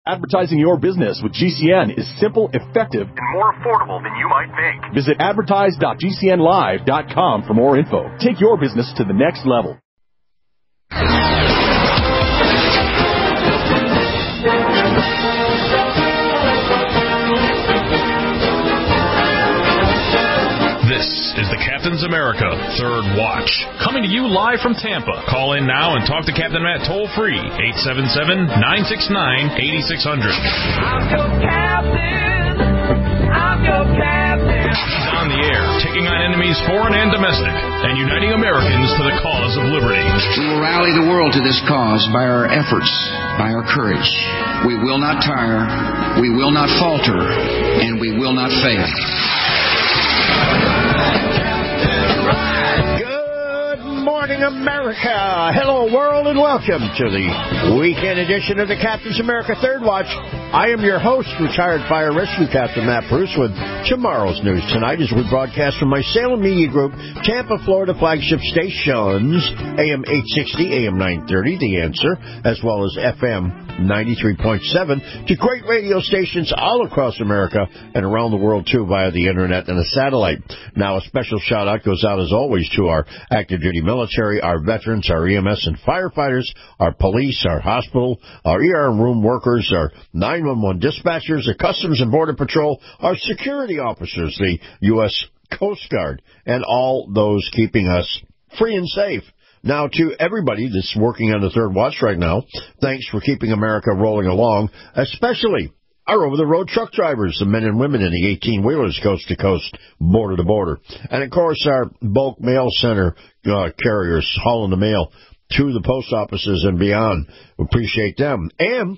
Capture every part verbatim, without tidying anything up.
Advertising your business with G C N is simple, effective, and more affordable than you might think. Visit advertise dot g c n live dot com for more info. Take your business to the next level. This is the Captain's America Third Watch, coming to you live from Tampa. Call in now and talk to Captain Matt toll-free, eight seven seven, nine six nine, eight six zero zero. I'm your captain. I'm your captain. He's on the air, taking on enemies foreign and domestic, and uniting Americans to the cause of liberty. We will rally the world to this cause by our efforts, by our courage. We will not tire, we will not falter, and we will not fail. Good morning, America. Hello, world, and welcome to the weekend edition of the Captain's America Third Watch. I am your host, retired fire rescue captain Matt Bruce, with tomorrow's news tonight as we broadcast from my Salem Media Group, Tampa, Florida flagship stations, A M eight sixty, A M nine thirty, The Answer, as well as F M ninety-three point seven, to great radio stations all across America and around the world, too, via the Internet and the satellite. Now, a special shout-out goes out, as always, to our active-duty military, our veterans, our E M S and firefighters, our police, our hospital, our E R room workers, our nine one one dispatchers, the Customs and Border Patrol, our security officers, the U S Coast Guard, and all those keeping us free and safe. Now, to everybody that's working on the Third Watch right now, thanks for keeping America rolling along, especially our over-the-road truck drivers, the men and women in the eighteen-wheelers coast to coast, border to border. And, of course, our bulk mail center uh, carriers hauling the mail to the post offices and beyond. We appreciate them. And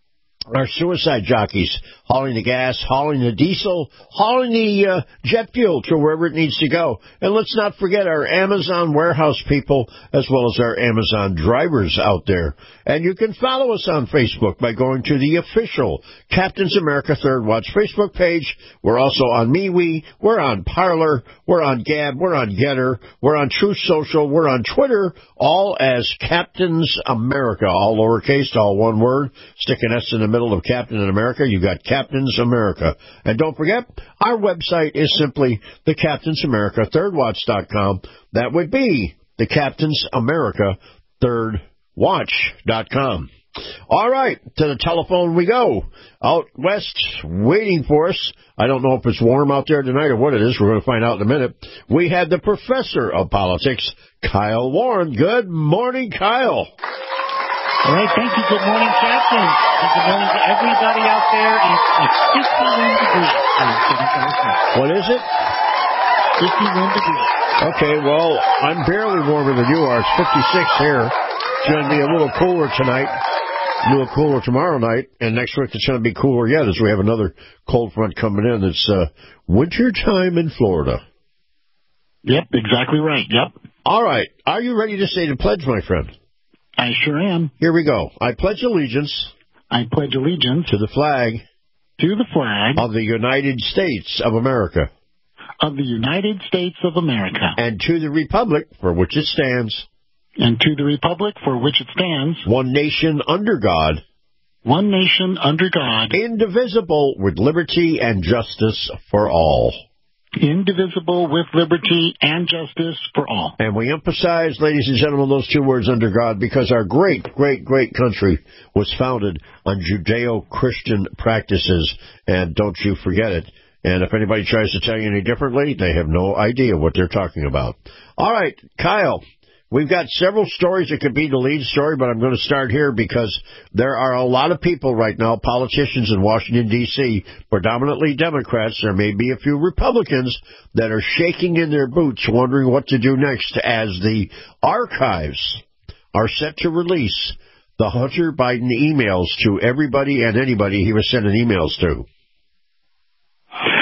our suicide jockeys, hauling the gas, hauling the diesel, hauling the uh, jet fuel to wherever it needs to go. And let's not forget our Amazon warehouse people, as well as our Amazon drivers out there. And you can follow us on Facebook by going to the official Captain's America Third Watch Facebook page. We're also on MeWe. We're on Parler. We're on Gab. We're on Getter. We're on Truth Social. We're on Twitter, all as Captain's America, all lowercase, all one word. Stick an S in the middle of Captain in America. You got Captain's America. And don't forget, our website is simply the Captain's America Third Watch dot com. That would be the Captain's America Third Watch dot com. All right, to the telephone we go. Out west, waiting for us. I don't know if it's warm out there tonight or what it is. We're going to find out in a minute. We have the professor of politics, Kyle Warren. Good morning, Kyle. All right, thank you. Good morning, Captain. And good morning to everybody out there. It's like fifty-one degrees. What is it? fifty-one degrees. Okay, well, I'm barely warmer than you are. It's fifty-six here. It's going to be a little cooler tonight, a little cooler tomorrow night, and next week it's going to be cooler yet as we have another cold front coming in. It's uh, winter time in Florida. Yep, exactly right. Yep. All right. Are you ready to say the pledge, my friend? I sure am. Here we go. I pledge allegiance. I pledge allegiance to the flag. To the flag. Of the United States of America. Of the United States of America. And to the republic for which it stands. And to the republic for which it stands. One nation under God. One nation under God. Indivisible, with liberty and justice for all. Indivisible, with liberty and justice for all. And we emphasize, ladies and gentlemen, those two words, under God, because our great, great, great country was founded on Judeo-Christian practices. And don't you forget it. And if anybody tries to tell you any differently, they have no idea what they're talking about. All right, Kyle. We've got several stories that could be the lead story, but I'm going to start here because there are a lot of people right now, politicians in Washington, D C, predominantly Democrats. There may be a few Republicans that are shaking in their boots, wondering what to do next as the archives are set to release the Hunter Biden emails to everybody and anybody he was sending emails to.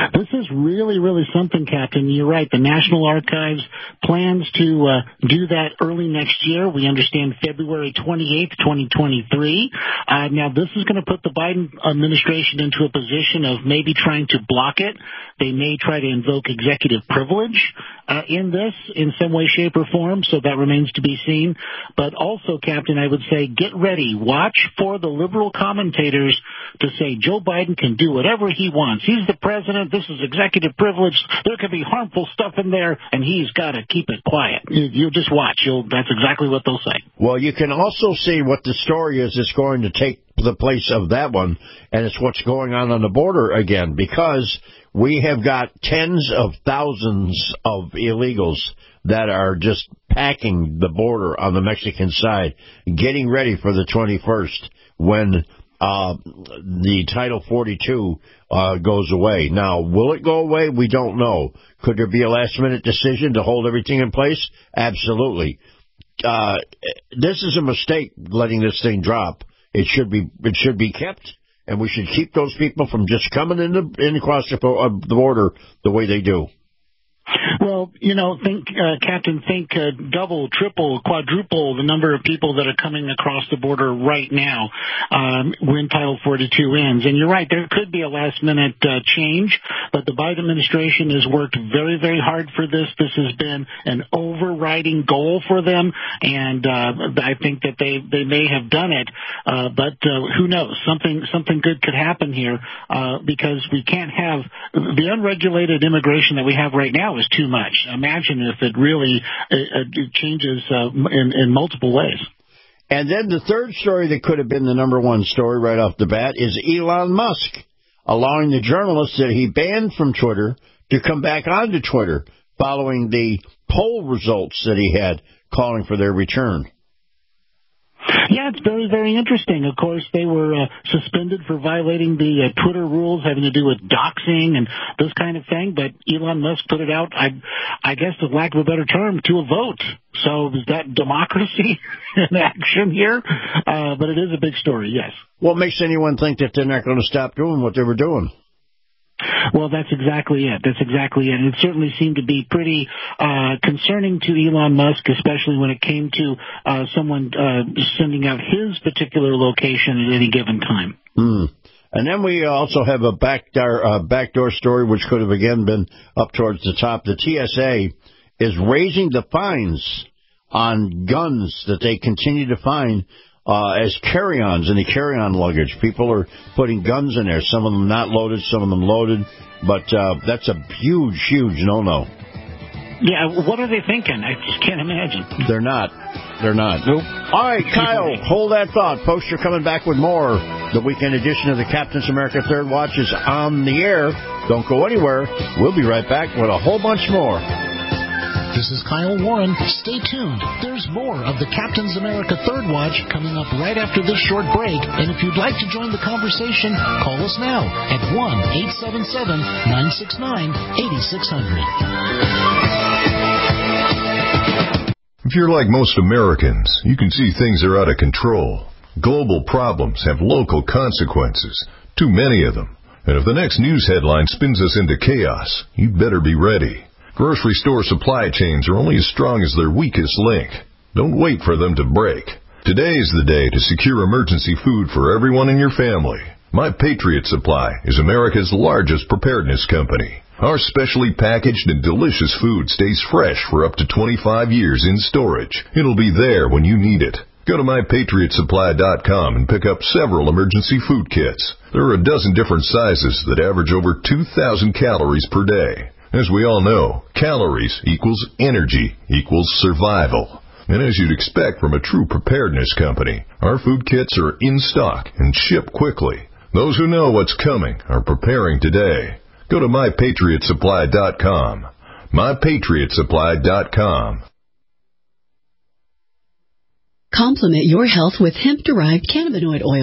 This is really, really something, Captain. You're right. The National Archives plans to uh, do that early next year. We understand February twenty-eighth, twenty twenty-three. Uh, now, this is going to put the Biden administration into a position of maybe trying to block it. They may try to invoke executive privilege uh, in this in some way, shape, or form, so that remains to be seen. But also, Captain, I would say get ready. Watch for the liberal commentators to say Joe Biden can do whatever he wants. He's the president. This is executive privilege. There could be harmful stuff in there, and he's got to keep it quiet. You, you just watch. You'll, that's exactly what they'll say. Well, you can also see what the story is that's going to take the place of that one, and it's what's going on on the border again, because we have got tens of thousands of illegals that are just packing the border on the Mexican side, getting ready for the twenty-first when uh, the Title forty-two uh, goes away. Now, will it go away? We don't know. Could there be a last-minute decision to hold everything in place? Absolutely. Uh, this is a mistake, letting this thing drop. It should be it should be kept, and we should keep those people from just coming in, the, in across the, uh, the border the way they do. Well, you know, think, uh, Captain, think uh, double, triple, quadruple the number of people that are coming across the border right now um, when Title forty-two ends. And you're right, there could be a last-minute uh, change, but the Biden administration has worked very, very hard for this. This has been an overriding goal for them, and uh, I think that they, they may have done it, uh, but uh, who knows? Something something good could happen here uh, because we can't have the unregulated immigration that we have right now is too much. Imagine if it really uh, it changes uh, in, in multiple ways. And then the third story that could have been the number one story right off the bat is Elon Musk allowing the journalists that he banned from Twitter to come back onto Twitter following the poll results that he had calling for their return. Yeah, it's very, very interesting. Of course, they were uh, suspended for violating the uh, Twitter rules having to do with doxing and this kind of thing, but Elon Musk put it out, I, I guess, for lack of a better term, to a vote. So is that democracy in action here? Uh, but it is a big story, yes. What makes anyone think that they're not going to stop doing what they were doing? Well, that's exactly it. That's exactly it. And it certainly seemed to be pretty uh, concerning to Elon Musk, especially when it came to uh, someone uh, sending out his particular location at any given time. Mm. And then we also have a backdoor, uh, backdoor story, which could have, again, been up towards the top. The T S A is raising the fines on guns that they continue to find Uh, as carry-ons in the carry-on luggage. People are putting guns in there, some of them not loaded, some of them loaded, but uh, that's a huge, huge no-no. Yeah, what are they thinking? I just can't imagine. They're not. They're not. Nope. All right, Kyle, hold that thought. Folks, you're coming back with more. The weekend edition of the Captain's America Third Watch is on the air. Don't go anywhere. We'll be right back with a whole bunch more. This is Kyle Warren. Stay tuned. There's more of the Captain's America Third Watch coming up right after this short break. And if you'd like to join the conversation, call us now at one eight seven seven, nine six nine, eight six zero zero. If you're like most Americans, you can see things are out of control. Global problems have local consequences, too many of them. And if the next news headline spins us into chaos, you'd better be ready. Grocery store supply chains are only as strong as their weakest link. Don't wait for them to break. Today is the day to secure emergency food for everyone in your family. My Patriot Supply is America's largest preparedness company. Our specially packaged and delicious food stays fresh for up to twenty-five years in storage. It'll be there when you need it. Go to my patriot supply dot com and pick up several emergency food kits. There are a dozen different sizes that average over two thousand calories per day. As we all know, calories equals energy equals survival. And as you'd expect from a true preparedness company, our food kits are in stock and ship quickly. Those who know what's coming are preparing today. Go to my patriot supply dot com. my patriot supply dot com. Complement your health with hemp-derived cannabinoid oil.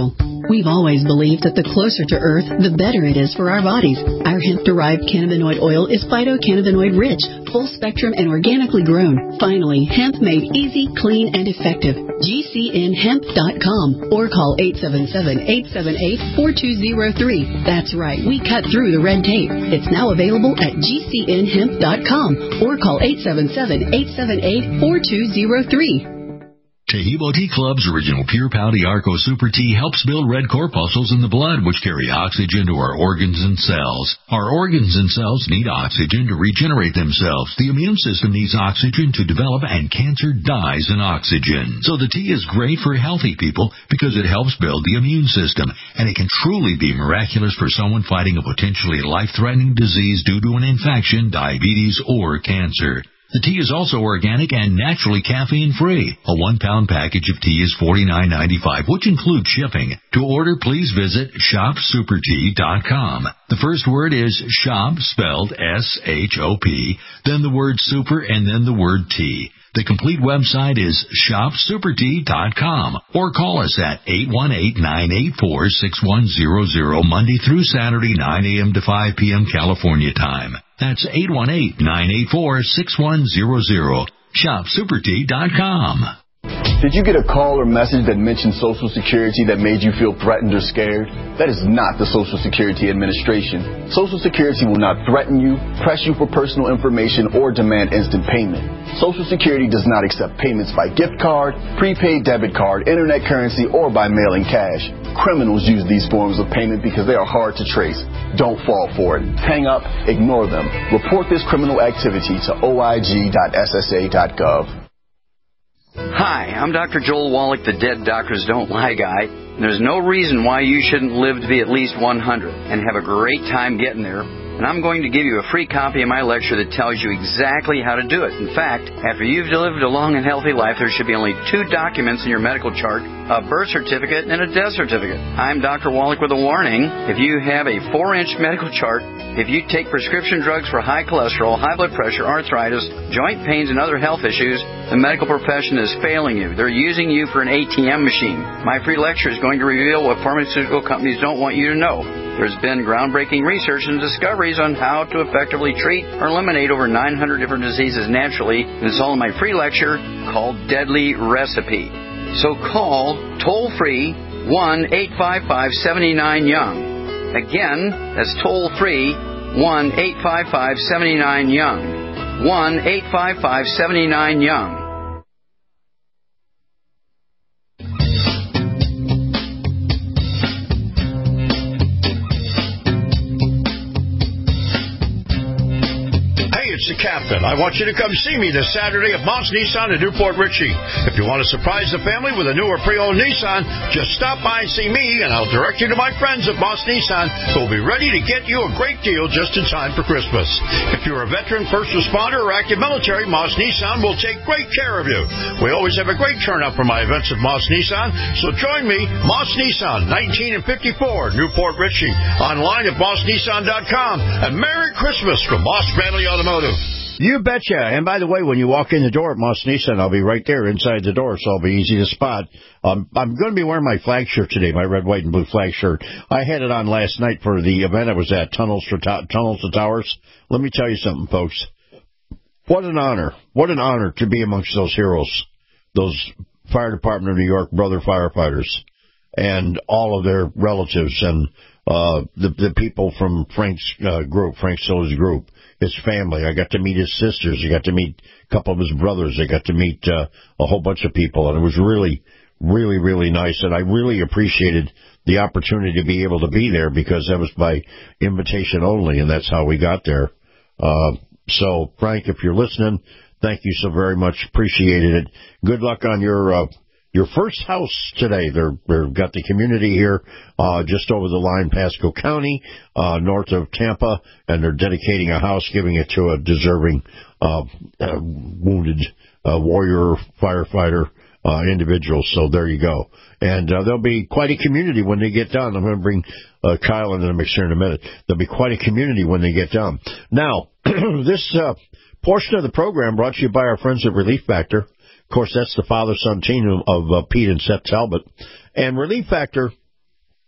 We've always believed that the closer to Earth, the better it is for our bodies. Our hemp-derived cannabinoid oil is phytocannabinoid-rich, full-spectrum, and organically grown. Finally, hemp made easy, clean, and effective. G C N hemp dot com or call eight seven seven, eight seven eight, four two zero three. That's right, we cut through the red tape. It's now available at G C N hemp dot com or call eight seven seven, eight seven eight, four two zero three. Tahibo Tea Club's original Pure Pouty Arco Super Tea helps build red corpuscles in the blood, which carry oxygen to our organs and cells. Our organs and cells need oxygen to regenerate themselves. The immune system needs oxygen to develop, and cancer dies in oxygen. So the tea is great for healthy people because it helps build the immune system, and it can truly be miraculous for someone fighting a potentially life-threatening disease due to an infection, diabetes, or cancer. The tea is also organic and naturally caffeine-free. A one-pound package of tea is forty-nine ninety-five, which includes shipping. To order, please visit shop super tea dot com. The first word is shop, spelled S H O P, then the word super, and then the word tea. The complete website is shop super tea dot com or call us at eight one eight, nine eight four, six one zero zero Monday through Saturday, nine a.m. to five p.m. California time. That's eight one eight, nine eight four, six one zero zero. shop super tea dot com. Did you get a call or message that mentioned Social Security that made you feel threatened or scared? That is not the Social Security Administration. Social Security will not threaten you, press you for personal information, or demand instant payment. Social Security does not accept payments by gift card, prepaid debit card, internet currency, or by mailing cash. Criminals use these forms of payment because they are hard to trace. Don't fall for it. Hang up, ignore them. Report this criminal activity to O I G dot S S A dot gov. Hi, I'm Doctor Joel Wallach, the Dead Doctors Don't Lie guy. There's no reason why you shouldn't live to be at least one hundred and have a great time getting there. And I'm going to give you a free copy of my lecture that tells you exactly how to do it. In fact, after you've lived a long and healthy life, there should be only two documents in your medical chart, a birth certificate and a death certificate. I'm Doctor Wallach with a warning. If you have a four-inch medical chart, if you take prescription drugs for high cholesterol, high blood pressure, arthritis, joint pains, and other health issues, the medical profession is failing you. They're using you for an A T M machine. My free lecture is going to reveal what pharmaceutical companies don't want you to know. There's been groundbreaking research and discoveries on how to effectively treat or eliminate over nine hundred different diseases naturally, and it's all in my free lecture called Deadly Recipe. So call toll-free one eight five five, seven nine Young. Again, that's toll-free one eight five five, seven nine Young. one eight five five, seven nine Young. It's the Captain. I want you to come see me this Saturday at Moss Nissan in Newport Richey. If you want to surprise the family with a new or pre-owned Nissan, just stop by and see me, and I'll direct you to my friends at Moss Nissan who will be ready to get you a great deal just in time for Christmas. If you're a veteran, first responder, or active military, Moss Nissan will take great care of you. We always have a great turnout for my events at Moss Nissan, so join me, Moss Nissan, nineteen and fifty-four, Newport Richey, online at moss nissan dot com, and Merry Christmas from Moss Bradley Automotive. You betcha. And by the way, when you walk in the door at Moss Nissan, I'll be right there inside the door, so I'll be easy to spot. Um, I'm going to be wearing my flag shirt today, my red, white, and blue flag shirt. I had it on last night for the event I was at, Tunnels to, to- Tunnels to Towers. Let me tell you something, folks. What an honor. What an honor to be amongst those heroes, those Fire Department of New York brother firefighters, and all of their relatives and uh the the people from Frank's uh, group, Frank Siller's group, his family. I got to meet his sisters. I got to meet a couple of his brothers. I got to meet uh, a whole bunch of people, and it was really, really, really nice. And I really appreciated the opportunity to be able to be there because that was by invitation only, and that's how we got there. Uh, so, Frank, if you're listening, thank you so very much. Appreciated it. Good luck on your uh, your first house today. They're, they've got the community here uh, just over the line, Pasco County, uh, north of Tampa, and they're dedicating a house, giving it to a deserving uh, uh, wounded uh, warrior firefighter uh, individual. So there you go. And uh, there'll be quite a community when they get done. I'm going to bring uh, Kyle into the mix here in a minute. There'll be quite a community when they get done. Now, this uh, portion of the program brought to you by our friends at Relief Factor. Of course, that's the father-son team of uh, Pete and Seth Talbot. And Relief Factor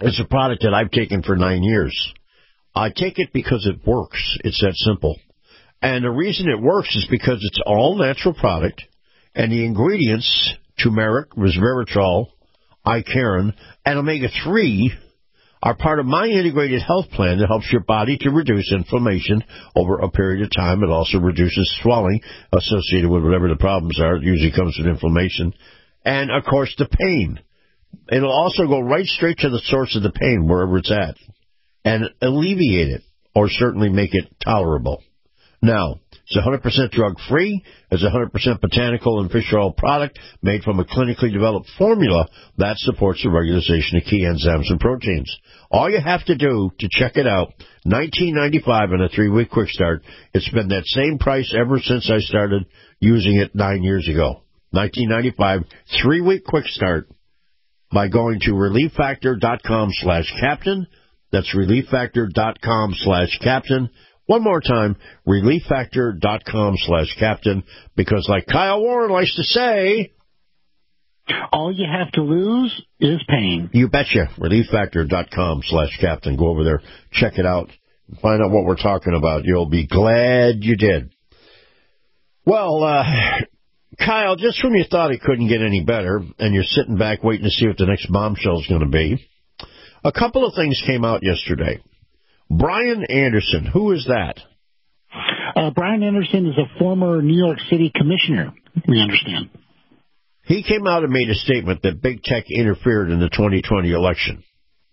It's a product that I've taken for nine years. I take it because it works. It's that simple. And the reason it works is because it's all natural product, and the ingredients, turmeric, resveratrol, Icariin, and omega three are part of my integrated health plan that helps your body to reduce inflammation over a period of time. It also reduces swelling associated with whatever the problems are. It usually comes with inflammation. And, of course, the pain. It'll also go right straight to the source of the pain, wherever it's at, and alleviate it, or certainly make it tolerable. Now, it's one hundred percent drug-free. It's a one hundred percent botanical and fish oil product made from a clinically developed formula that supports the regularization of key enzymes and proteins. All you have to do to check it out, nineteen ninety-five dollars on a three-week quick start. It's been that same price ever since I started using it nine years ago. nineteen ninety-five dollars, three-week quick start by going to relieffactor.com slash captain. That's relieffactor.com slash captain. One more time, relieffactor.com slash captain, because like Kyle Warren likes to say, all you have to lose is pain. You betcha. relieffactor.com slash captain. Go over there, check it out, find out what we're talking about. You'll be glad you did. Well, uh, Kyle, just when you thought it couldn't get any better, and you're sitting back waiting to see what the next bombshell is going to be, a couple of things came out yesterday. Brian Anderson, who is that? Uh, Brian Anderson is a former New York City commissioner, we understand. He came out and made a statement that big tech interfered in the twenty twenty election.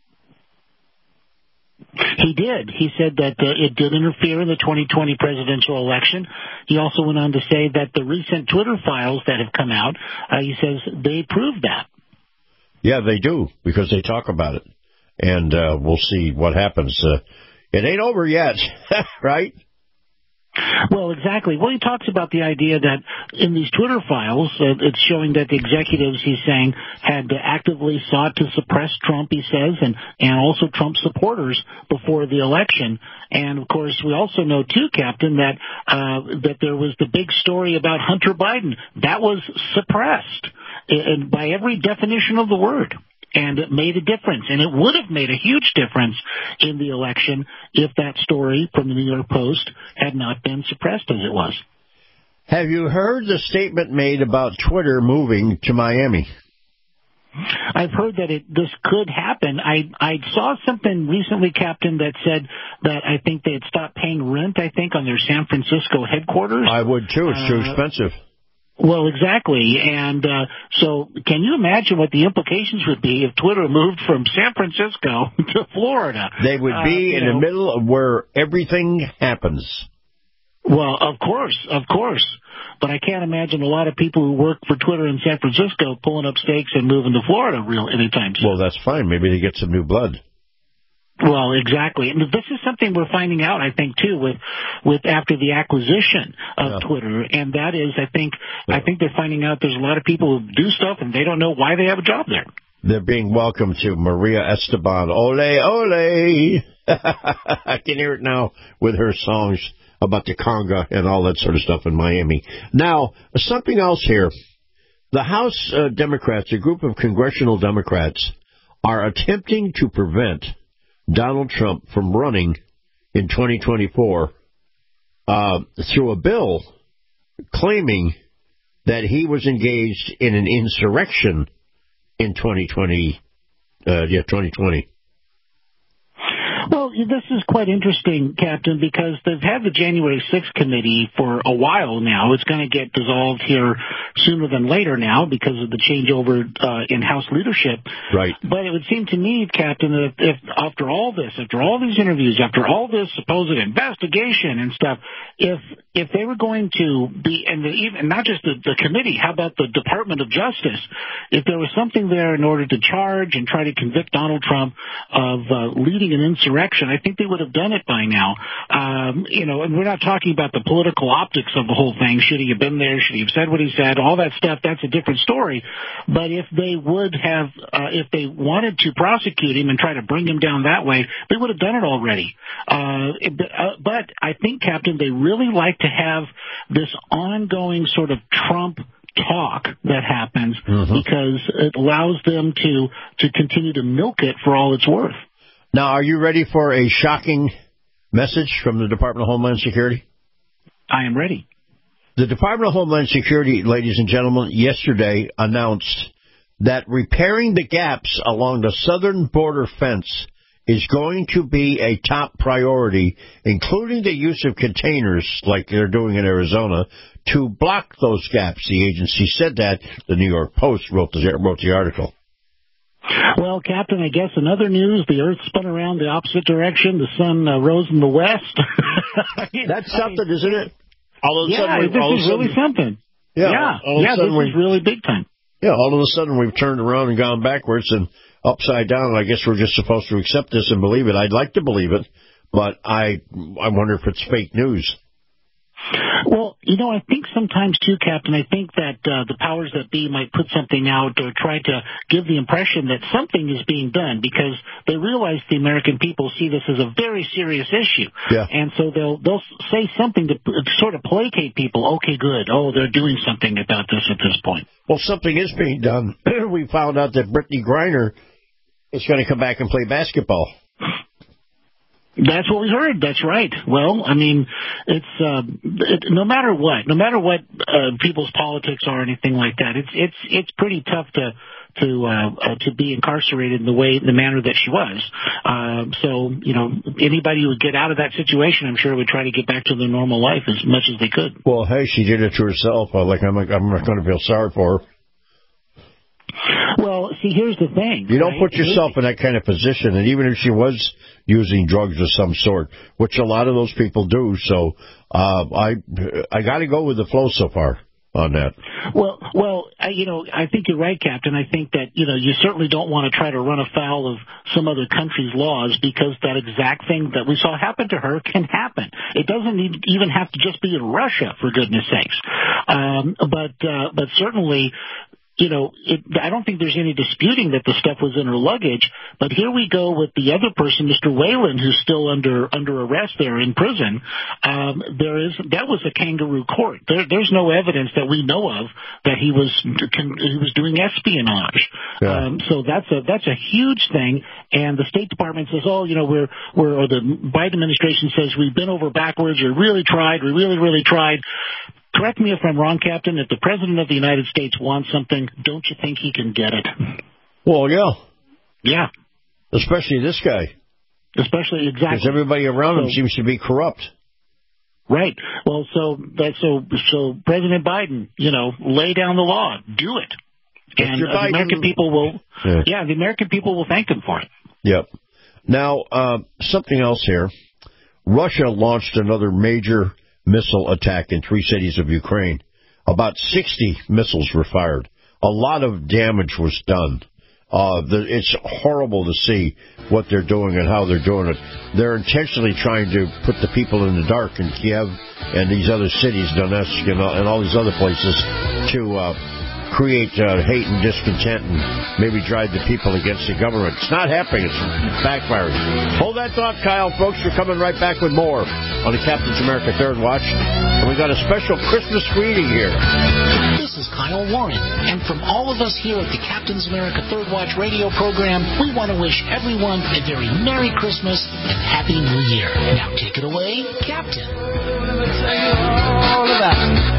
He did. He said that uh, it did interfere in the twenty twenty presidential election. He also went on to say that the recent Twitter files that have come out, uh, he says they prove that. Yeah, they do, because they talk about it. And uh, we'll see what happens. Uh, it ain't over yet, right? Well, exactly. Well, he talks about the idea that in these Twitter files, uh, it's showing that the executives, he's saying, had actively sought to suppress Trump, he says, and, and also Trump supporters before the election. And, of course, we also know, too, Captain, that uh, that there was the big story about Hunter Biden. That was suppressed and by every definition of the word. And it made a difference, and it would have made a huge difference in the election if that story from the New York Post had not been suppressed as it was. Have you heard the statement made about Twitter moving to Miami? I've heard that it this could happen. I I saw something recently, Captain, that said that I think they had stopped paying rent, I think, on their San Francisco headquarters. I would, too. It's too uh, expensive. Well, exactly. And uh, so can you imagine what the implications would be if Twitter moved from San Francisco to Florida? They would be uh, in know, the middle of where everything happens. Well, of course, of course. But I can't imagine a lot of people who work for Twitter in San Francisco pulling up stakes and moving to Florida real anytime soon. Well, that's fine. Maybe they get some new blood. Well, exactly. And this is something we're finding out, I think, too, with with after the acquisition of yeah. Twitter. And that is, I think, yeah. I think they're finding out there's a lot of people who do stuff and they don't know why they have a job there. They're being welcomed to Maria Esteban. Ole, ole. I can hear it now with her songs about the conga and all that sort of stuff in Miami. Now, something else here. The House uh, Democrats, a group of congressional Democrats, are attempting to prevent Donald Trump from running in twenty twenty-four uh, through a bill claiming that he was engaged in an insurrection in twenty twenty. Uh, yeah, twenty twenty. Well, this is quite interesting, Captain, because they've had the January sixth committee for a while now. It's going to get dissolved here sooner than later now because of the changeover uh, in House leadership. Right. But it would seem to me, Captain, that if, if after all this, after all these interviews, after all this supposed investigation and stuff, if if they were going to be, and the, even not just the, the committee, how about the Department of Justice? If there was something there in order to charge and try to convict Donald Trump of uh, leading an insurrection, I think they would have done it by now. Um, you know, and we're not talking about the political optics of the whole thing. Should he have been there? Should he have said what he said? All that stuff, that's a different story. But if they would have, uh, if they wanted to prosecute him and try to bring him down that way, they would have done it already. Uh, but I think, Captain, they really like to have this ongoing sort of Trump talk that happens Mm-hmm. because it allows them to, to continue to milk it for all it's worth. Now, are you ready for a shocking message from the Department of Homeland Security? I am ready. The Department of Homeland Security, ladies and gentlemen, yesterday announced that repairing the gaps along the southern border fence is going to be a top priority, including the use of containers like they're doing in Arizona to block those gaps. The agency said that. The New York Post wrote the, wrote the article. Well, Captain, I guess in other news, the Earth spun around the opposite direction. The sun uh, rose in the west. That's something, isn't it? All of a yeah, sudden, this all of is a sudden, really something. Yeah, yeah, all of a yeah sudden this we- is really big time. Yeah, all of a sudden we've turned around and gone backwards and upside down. I guess we're just supposed to accept this and believe it. I'd like to believe it, but I I wonder if it's fake news. Well, you know, I think sometimes too, Captain, I think that uh, the powers that be might put something out or try to give the impression that something is being done because they realize the American people see this as a very serious issue. Yeah. And so they'll they'll say something to p- sort of placate people. Okay, good. Oh, they're doing something about this at this point. Well, something is being done. We found out that Brittany Griner is going to come back and play basketball. That's what we heard. That's right. Well, I mean, it's uh, it, no matter what, no matter what uh, people's politics are or anything like that. It's it's it's pretty tough to to uh, uh, to be incarcerated in the way, the manner that she was. Uh, so you know, anybody who would get out of that situation, I'm sure would try to get back to their normal life as much as they could. Well, hey, she did it to herself. Uh, like I'm, I'm not going to feel sorry for her. Well, see, here's the thing. You don't right? put yourself in that kind of position, and even if she was using drugs of some sort, which a lot of those people do, so uh, I I got to go with the flow so far on that. Well, well, I, you know, I think you're right, Captain. I think that, you know, you certainly don't want to try to run afoul of some other country's laws because that exact thing that we saw happen to her can happen. It doesn't need, even have to just be in Russia, for goodness sakes. Um, but, uh, but certainly, you know, it, I don't think there's any disputing that the stuff was in her luggage, but here we go with the other person, Mister Whalen, who's still under under arrest there in prison. Um, there is that was a kangaroo court. There, there's no evidence that we know of that he was he was doing espionage. Yeah. Um, so that's a that's a huge thing. And the State Department says, oh, you know, we're we're or the Biden administration says we've been over backwards. We really tried. We really really tried. Correct me if I'm wrong, Captain. If the President of the United States wants something, don't you think he can get it? Well, yeah. Yeah. Especially this guy. Especially, exactly. Because everybody around so, him seems to be corrupt. Right. Well, so that so so President Biden, you know, lay down the law, do it, and uh, the American people will. Yeah. yeah, the American people will thank him for it. Yep. Now, uh, something else here. Russia launched another major missile attack in three cities of Ukraine. About sixty missiles were fired. A lot of damage was done. Uh, the, it's horrible to see what they're doing and how they're doing it. They're intentionally trying to put the people in the dark in Kiev and these other cities, Donetsk and all, and all these other places, to uh, create uh, hate and discontent and maybe drive the people against the government. It's not happening. It's backfiring. Hold that thought, Kyle. Folks, we're coming right back with more on the Captain's America Third Watch. And we got a special Christmas greeting here. This is Kyle Warren, and from all of us here at the Captain's America Third Watch radio program, we want to wish everyone a very Merry Christmas and Happy New Year. Now take it away, Captain. All about it.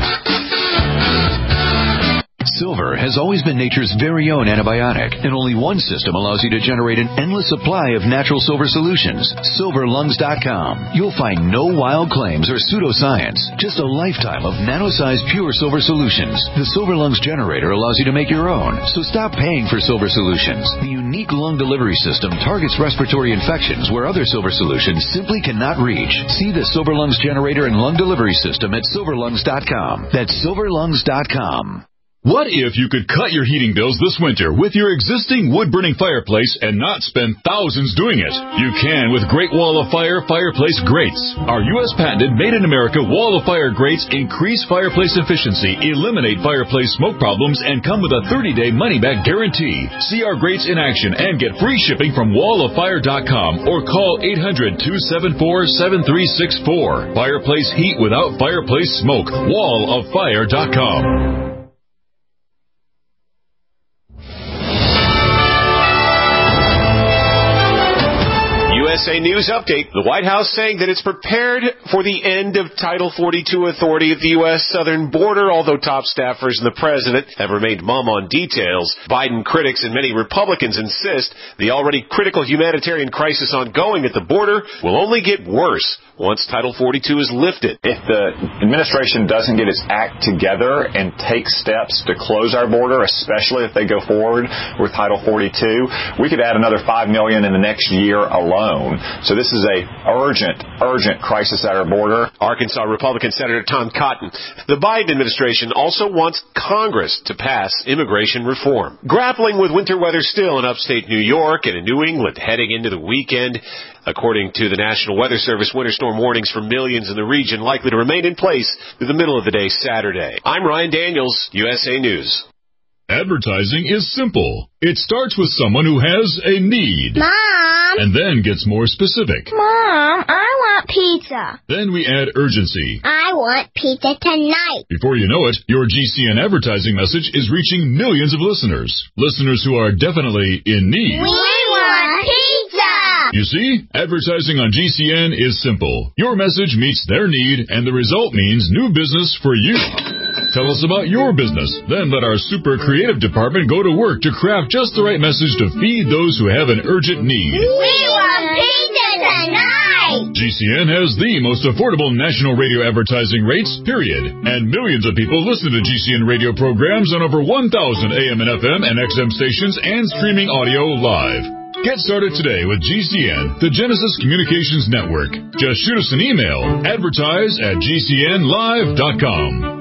Silver has always been nature's very own antibiotic, and only one system allows you to generate an endless supply of natural silver solutions. silver lungs dot com. You'll find no wild claims or pseudoscience, just a lifetime of nano-sized pure silver solutions. The Silver Lungs generator allows you to make your own, so stop paying for silver solutions. The unique lung delivery system targets respiratory infections where other silver solutions simply cannot reach. See the Silver Lungs generator and lung delivery system at silver lungs dot com. That's silver lungs dot com. What if you could cut your heating bills this winter with your existing wood-burning fireplace and not spend thousands doing it? You can with Great Wall of Fire fireplace grates. Our U S patented made-in-America Wall of Fire grates increase fireplace efficiency, eliminate fireplace smoke problems, and come with a thirty-day money-back guarantee. See our grates in action and get free shipping from wall of fire dot com or call eight hundred, two seven four, seven three six four. Fireplace heat without fireplace smoke. wall of fire dot com. S A News Update. The White House saying that it's prepared for the end of Title forty-two authority at the U S southern border, although top staffers and the president have remained mum on details. Biden critics and many Republicans insist the already critical humanitarian crisis ongoing at the border will only get worse once Title forty-two is lifted. If the administration doesn't get its act together and take steps to close our border, especially if they go forward with Title forty-two, we could add another five million in the next year alone. So this is a urgent, urgent crisis at our border. Arkansas Republican Senator Tom Cotton. The Biden administration also wants Congress to pass immigration reform. Grappling with winter weather still in upstate New York and in New England heading into the weekend. According to the National Weather Service, winter storm warnings for millions in the region likely to remain in place through the middle of the day Saturday. I'm Ryan Daniels, U S A News. Advertising is simple. It starts with someone who has a need. Mom! And then gets more specific. Mom, I want pizza. Then we add urgency. I want pizza tonight. Before you know it, your G C N advertising message is reaching millions of listeners. Listeners who are definitely in need. We want pizza! You see, advertising on G C N is simple. Your message meets their need, and the result means new business for you. Tell us about your business. Then let our super creative department go to work to craft just the right message to feed those who have an urgent need. We want pizza tonight! G C N has the most affordable national radio advertising rates, period. And millions of people listen to G C N radio programs on over one thousand A M and F M and X M stations and streaming audio live. Get started today with G C N, the Genesis Communications Network. Just shoot us an email, advertise at G C N live dot com.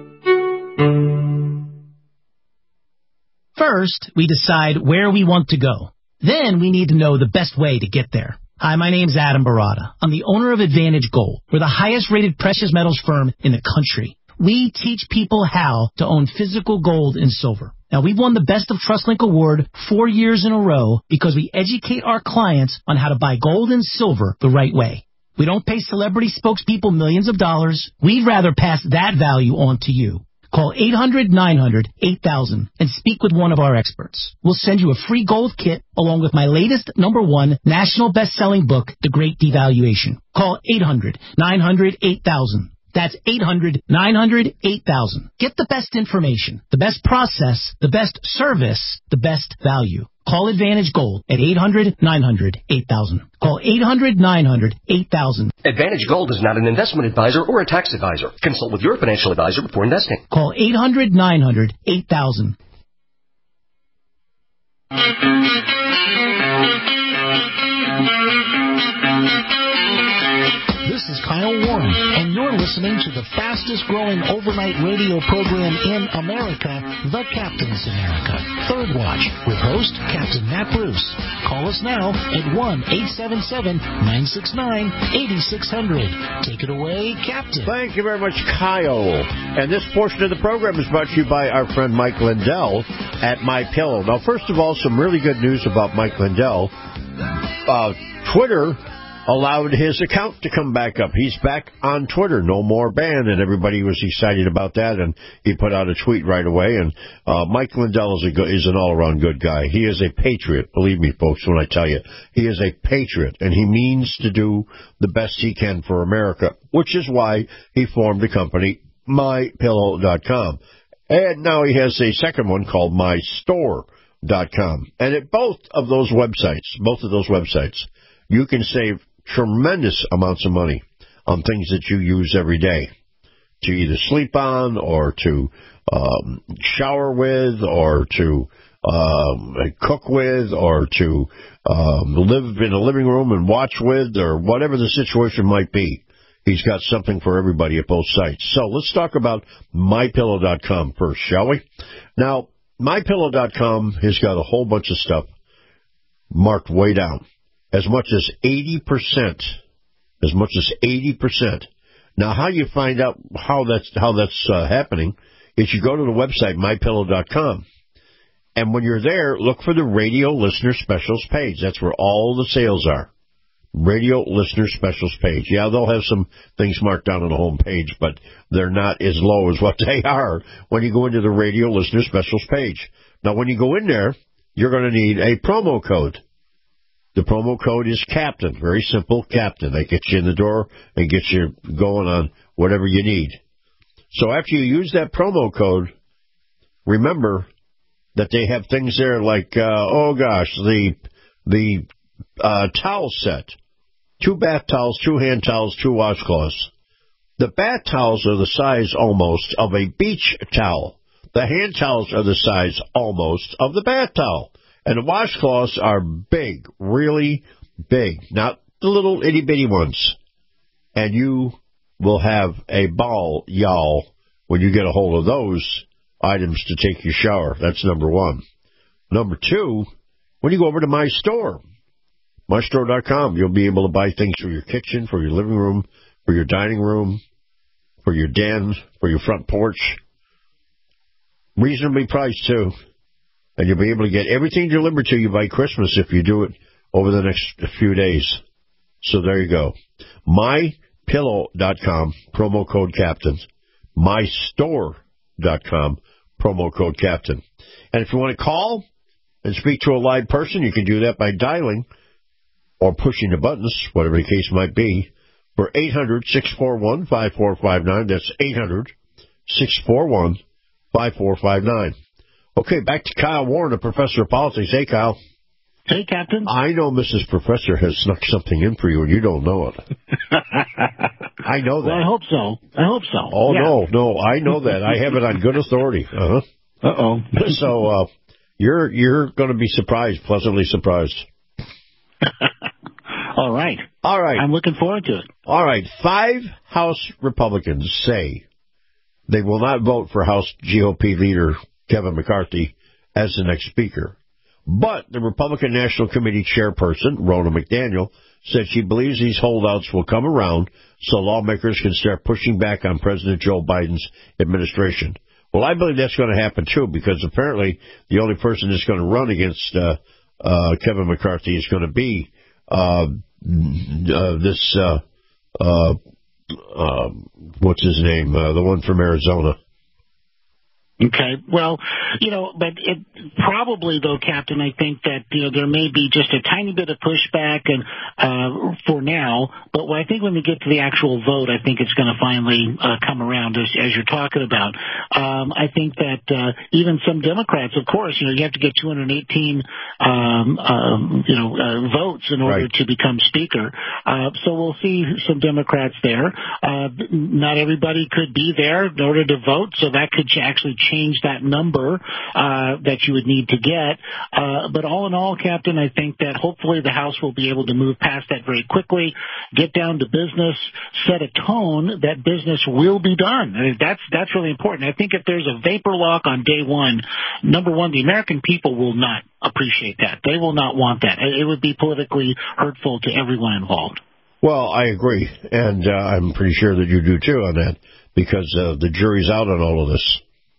First, we decide where we want to go. Then we need to know the best way to get there. Hi, my name's Adam Barada. I'm the owner of Advantage Gold. We're the highest rated precious metals firm in the country. We teach people how to own physical gold and silver. Now, we've won the Best of TrustLink Award four years in a row because we educate our clients on how to buy gold and silver the right way. We don't pay celebrity spokespeople millions of dollars. We'd rather pass that value on to you. Call eight hundred nine hundred eight thousand and speak with one of our experts. We'll send you a free gold kit along with my latest number one national best-selling book, The Great Devaluation. Call eight hundred nine hundred eight thousand. That's eight hundred nine hundred eight thousand. Get the best information, the best process, the best service, the best value. Call Advantage Gold at eight hundred nine hundred eight thousand. Call eight hundred nine hundred eight thousand. Advantage Gold is not an investment advisor or a tax advisor. Consult with your financial advisor before investing. Call eight hundred nine hundred eight thousand. This is Kyle Warren, and you're listening to the fastest-growing overnight radio program in America, The Captain's America, Third Watch, with host Captain Matt Bruce. Call us now at one eight seven seven nine six nine eight six zero zero. Take it away, Captain. Thank you very much, Kyle. And this portion of the program is brought to you by our friend Mike Lindell at MyPillow. Now, first of all, some really good news about Mike Lindell. Uh, Twitter allowed his account to come back up. He's back on Twitter, no more banned, and everybody was excited about that, and he put out a tweet right away. And uh, Mike Lindell is, a go- is an all-around good guy. He is a patriot, believe me, folks, when I tell you. He is a patriot, and he means to do the best he can for America, which is why he formed a company, my pillow dot com. And now he has a second one called my store dot com. And at both of those websites, both of those websites, you can save tremendous amounts of money on things that you use every day to either sleep on or to um, shower with or to um, cook with or to um, live in a living room and watch with or whatever the situation might be. He's got something for everybody at both sites. So let's talk about my pillow dot com first, shall we? Now, my pillow dot com has got a whole bunch of stuff marked way down. As much as eighty percent. As much as eighty percent. Now, how you find out how that's how that's uh, happening is you go to the website, my pillow dot com. And when you're there, look for the Radio Listener Specials page. That's where all the sales are. Radio Listener Specials page. Yeah, they'll have some things marked down on the home page, but they're not as low as what they are when you go into the Radio Listener Specials page. Now, when you go in there, you're going to need a promo code. The promo code is Captain. Very simple, Captain. That gets you in the door and gets you going on whatever you need. So after you use that promo code, remember that they have things there like, uh, oh gosh, the the uh, towel set. Two bath towels, two hand towels, two washcloths. The bath towels are the size almost of a beach towel. The hand towels are the size almost of the bath towel. And the washcloths are big, really big, not the little itty-bitty ones. And you will have a ball, y'all, when you get a hold of those items to take your shower. That's number one. Number two, when you go over to my store, my store dot com, you'll be able to buy things for your kitchen, for your living room, for your dining room, for your den, for your front porch. Reasonably priced, too. And you'll be able to get everything delivered to you by Christmas if you do it over the next few days. So there you go. my pillow dot com, promo code Captain. my store dot com, promo code Captain. And if you want to call and speak to a live person, you can do that by dialing or pushing the buttons, whatever the case might be, for eight hundred, six four one, five four five nine. That's eight hundred, six four one, five four five nine. Okay, back to Kyle Warren, the professor of politics. Hey, Kyle. Hey, Captain. I know Missus Professor has snuck something in for you, and you don't know it. I know that. Well, I hope so. I hope so. Oh, yeah. no, no, I know that. I have it on good authority. Uh-huh. Uh-oh. So uh, you're you're going to be surprised, pleasantly surprised. All right. All right. I'm looking forward to it. All right. Five House Republicans say they will not vote for House G O P leader Kevin McCarthy as the next speaker. But the Republican National Committee chairperson, Ronna McDaniel, said she believes these holdouts will come around so lawmakers can start pushing back on President Joe Biden's administration. Well, I believe that's going to happen, too, because apparently the only person that's going to run against uh, uh, Kevin McCarthy is going to be uh, uh, this, uh, uh, uh, what's his name, uh, the one from Arizona. Okay. Well, you know, but it, probably, though, Captain, I think that, you know, there may be just a tiny bit of pushback and uh, for now. But I think when we get to the actual vote, I think it's going to finally uh, come around, as, as you're talking about. Um, I think that uh, even some Democrats, of course, you know, you have to get two hundred eighteen, um, um, you know, uh, votes in order right. to become Speaker. Uh, so we'll see some Democrats there. Uh, not everybody could be there in order to vote, so that could actually change change that number uh, that you would need to get. Uh, but all in all, Captain, I think that hopefully the House will be able to move past that very quickly, get down to business, set a tone that business will be done. I mean, that's that's really important. I think if there's a vapor lock on day one, number one, the American people will not appreciate that. They will not want that. It would be politically hurtful to everyone involved. Well, I agree, and uh, I'm pretty sure that you do too on that, because uh, the jury's out on all of this.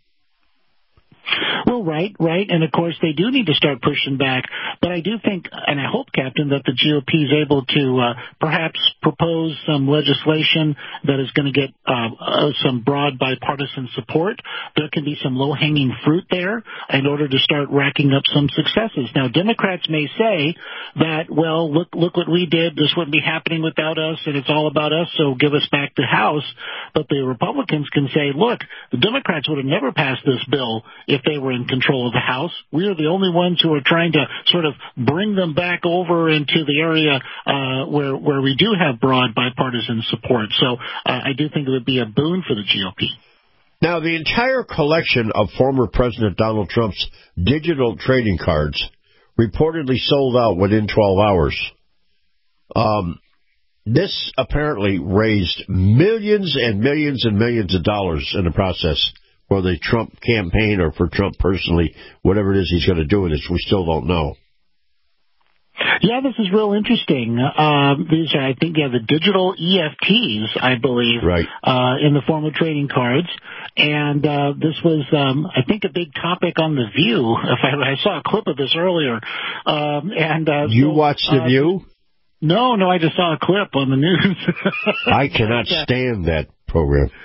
Well, right, right. And, of course, they do need to start pushing back. But I do think, and I hope, Captain, that the G O P is able to uh, perhaps propose some legislation that is going to get uh, uh, some broad bipartisan support. There can be some low-hanging fruit there in order to start racking up some successes. Now, Democrats may say that, well, look, look what we did. This wouldn't be happening without us, and it's all about us, so give us back the House. But the Republicans can say, look, the Democrats would have never passed this bill if they were in control of the House. We are the only ones who are trying to sort of bring them back over into the area uh, where where we do have broad bipartisan support. So uh, I do think it would be a boon for the G O P. Now, the entire collection of former President Donald Trump's digital trading cards reportedly sold out within twelve hours. Um, this apparently raised millions and millions and millions of dollars in the process for the Trump campaign or for Trump personally, whatever it is he's going to do with this, we still don't know. Yeah, this is real interesting. Uh, these are, I think, yeah, the digital E F Ts, I believe, right. uh, in the form of trading cards. And uh, this was, um, I think, a big topic on The View. If I, I saw a clip of this earlier. Um, and uh, You so, watched The uh, View? No, no, I just saw a clip on the news. I cannot stand that program.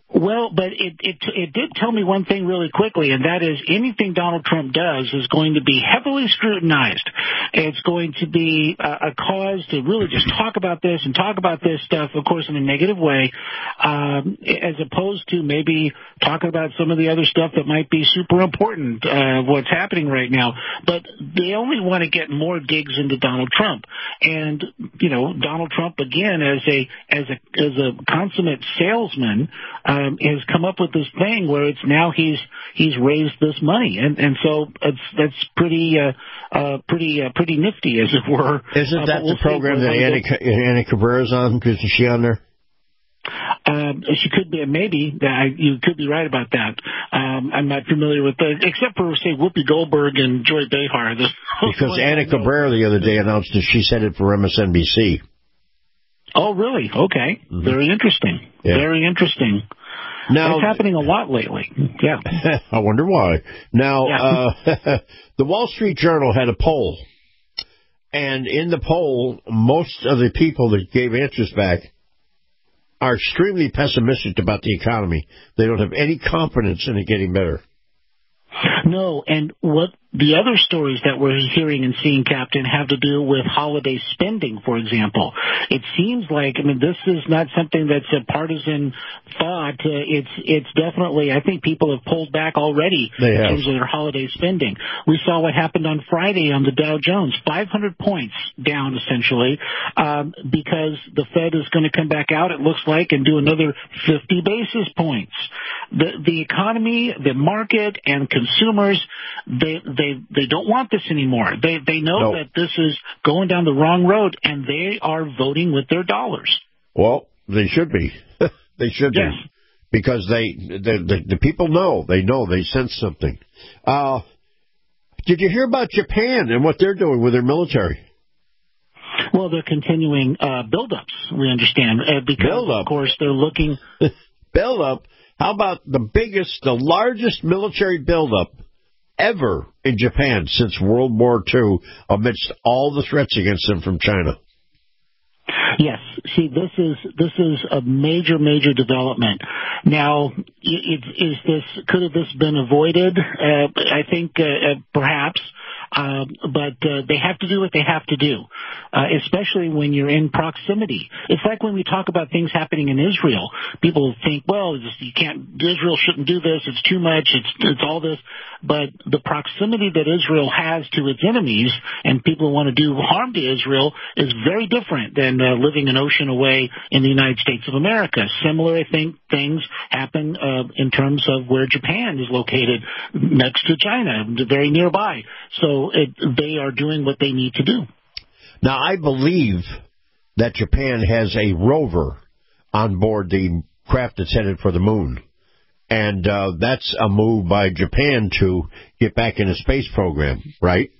Well, but it, it it did tell me one thing really quickly, and that is anything Donald Trump does is going to be heavily scrutinized. It's going to be a, a cause to really just talk about this and talk about this stuff, of course, in a negative way, um, as opposed to maybe talking about some of the other stuff that might be super important, uh, what's happening right now. But they only want to get more digs into Donald Trump. And, you know, Donald Trump, again, as a as a, as a consummate salesman, Um, has come up with this thing where it's now he's he's raised this money, and and so it's that's pretty uh, uh, pretty uh, pretty nifty, as it were. Isn't uh, that we'll the program that Annie, Annie Cabrera's on? Is she on there? Um, she could be, maybe. I, you could be right about that. Um, I'm not familiar with the, except for, say, Whoopi Goldberg and Joy Behar. The, because Annie Cabrera the other day announced that she's headed for M S N B C. Oh, really? Okay. Mm-hmm. Very interesting. Yeah. Very interesting. Now, it's happening a lot lately. Yeah. I wonder why. Now, yeah. uh, the Wall Street Journal had a poll, and in the poll, most of the people that gave answers back are extremely pessimistic about the economy. They don't have any confidence in it getting better. No, and what the other stories that we're hearing and seeing, Captain, have to do with holiday spending, for example. It seems like, I mean, this is not something that's a partisan thought. Uh, it's it's definitely, I think people have pulled back already they in have. terms of their holiday spending. We saw what happened on Friday on the Dow Jones, five hundred points down, essentially, um, because the Fed is going to come back out, it looks like, and do another fifty basis points. The, the economy, the market, and consumers, they they they don't want this anymore. They they know no. that this is going down the wrong road, and they are voting with their dollars. Well, they should be. They should yes. be. Because they the, the the people know. They know. They sense something. Uh, did you hear about Japan and what they're doing with their military? Well, they're continuing uh, build-ups, we understand, uh, because, build-up. of course, they're looking... build-up? How about the biggest, the largest military build-up ever in Japan since World War Two, amidst all the threats against them from China? Yes. See, this is this is a major, major development. Now, it, is this could have this been avoided? Uh, I think uh, perhaps. Uh, but uh, they have to do what they have to do, uh, especially when you're in proximity. It's like when we talk about things happening in Israel. People think, well, you can't. Israel shouldn't do this. It's too much. It's it's all this. But the proximity that Israel has to its enemies and people who want to do harm to Israel is very different than uh, living an ocean away in the United States of America. Similar, I think, things happen uh, in terms of where Japan is located, next to China, very nearby. So it, they are doing what they need to do. Now, I believe that Japan has a rover on board the craft that's headed for the moon. And uh, that's a move by Japan to get back in the space program, right?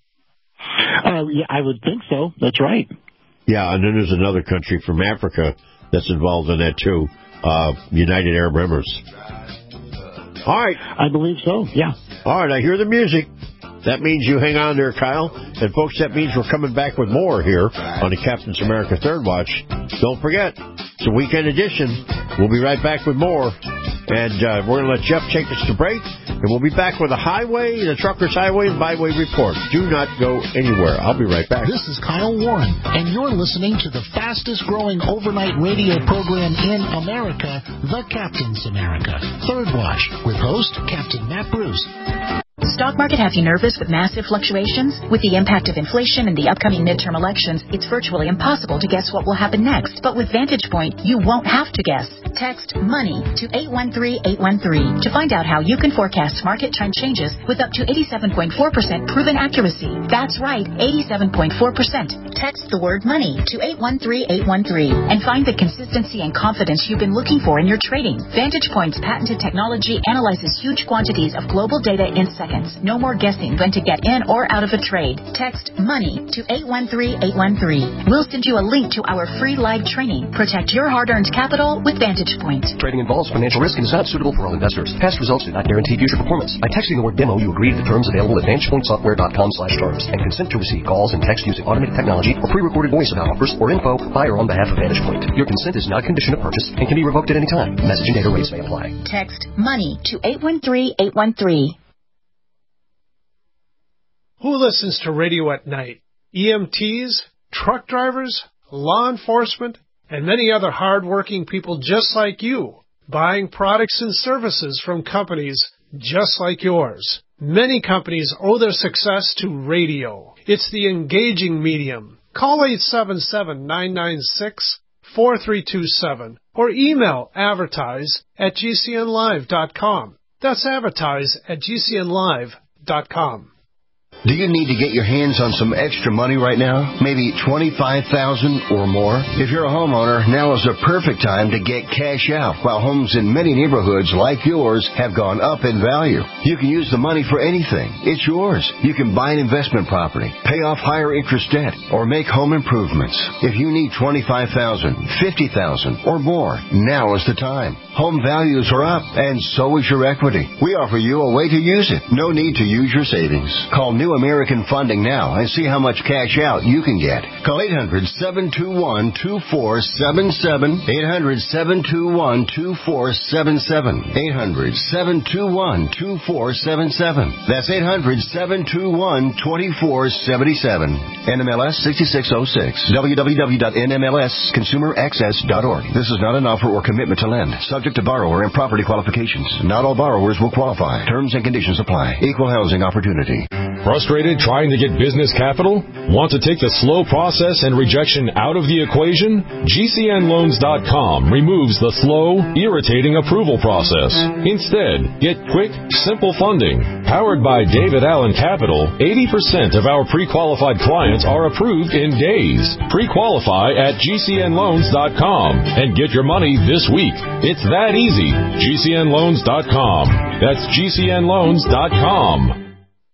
Uh, yeah, I would think so. That's right. Yeah, and then there's another country from Africa that's involved in that, too, uh, United Arab Emirates. All right. I believe so, yeah. All right, I hear the music. That means you hang on there, Kyle. And, folks, that means we're coming back with more here on the Captain's America Third Watch. Don't forget, it's a weekend edition. We'll be right back with more. And uh, we're going to let Jeff take us to break. And we'll be back with the highway, the Truckers Highway and Byway Report. Do not go anywhere. I'll be right back. This is Kyle Warren, and you're listening to the fastest-growing overnight radio program in America, The Captain's America Third Watch, with host Captain Matt Bruce. Stock market has you nervous with massive fluctuations? With the impact of inflation and the upcoming midterm elections, it's virtually impossible to guess what will happen next. But with Vantage Point, you won't have to guess. Text MONEY to eight one three eight one three to find out how you can forecast market trend changes with up to eighty-seven point four percent proven accuracy. That's right, eighty-seven point four percent. Text the word MONEY to eight one three eight one three and find the consistency and confidence you've been looking for in your trading. Vantage Point's patented technology analyzes huge quantities of global data in seconds. No more guessing when to get in or out of a trade. Text MONEY to eight one three eight one three. We'll send you a link to our free live training. Protect your hard-earned capital with Vantage Point. Trading involves financial risk and is not suitable for all investors. Past results do not guarantee future performance. By texting the word demo, you agree to the terms available at vantage point software dot com slash terms and consent to receive calls and text using automated technology speak or pre-recorded voice about offers or info by or on behalf of Vantage Point. Your consent is not a condition of purchase and can be revoked at any time. Message and data rates may apply. Text MONEY to eight one three eight one three. Who listens to radio at night? E M Ts, truck drivers, law enforcement, and many other hard-working people just like you, buying products and services from companies just like yours. Many companies owe their success to radio. It's the engaging medium. Call eight seven seven, nine nine six, four three two seven or email advertise at g c n live dot com. That's advertise at g c n live dot com. Do you need to get your hands on some extra money right now? Maybe twenty-five thousand dollars or more? If you're a homeowner, now is the perfect time to get cash out while homes in many neighborhoods like yours have gone up in value. You can use the money for anything. It's yours. You can buy an investment property, pay off higher interest debt, or make home improvements. If you need twenty-five thousand dollars, fifty thousand dollars or more, now is the time. Home values are up, and so is your equity. We offer you a way to use it. No need to use your savings. Call New American Funding now and see how much cash out you can get. Call eight hundred, seven two one, two four seven seven, eight hundred, seven two one, two four seven seven, eight hundred, seven two one, two four seven seven. That's eight hundred, seven two one, two four seven seven. N M L S sixty-six oh six. w w w dot n m l s consumer access dot org. This is not an offer or commitment to lend. Subject to borrower and property qualifications. Not all borrowers will qualify. Terms and conditions apply. Equal housing opportunity. Frustrated trying to get business capital? Want to take the slow process and rejection out of the equation? G C N loans dot com removes the slow, irritating approval process. Instead, get quick, simple funding. Powered by David Allen Capital, eighty percent of our pre-qualified clients are approved in days. Pre-qualify at G C N loans dot com and get your money this week. It's that easy. G C N loans dot com. That's G C N loans dot com.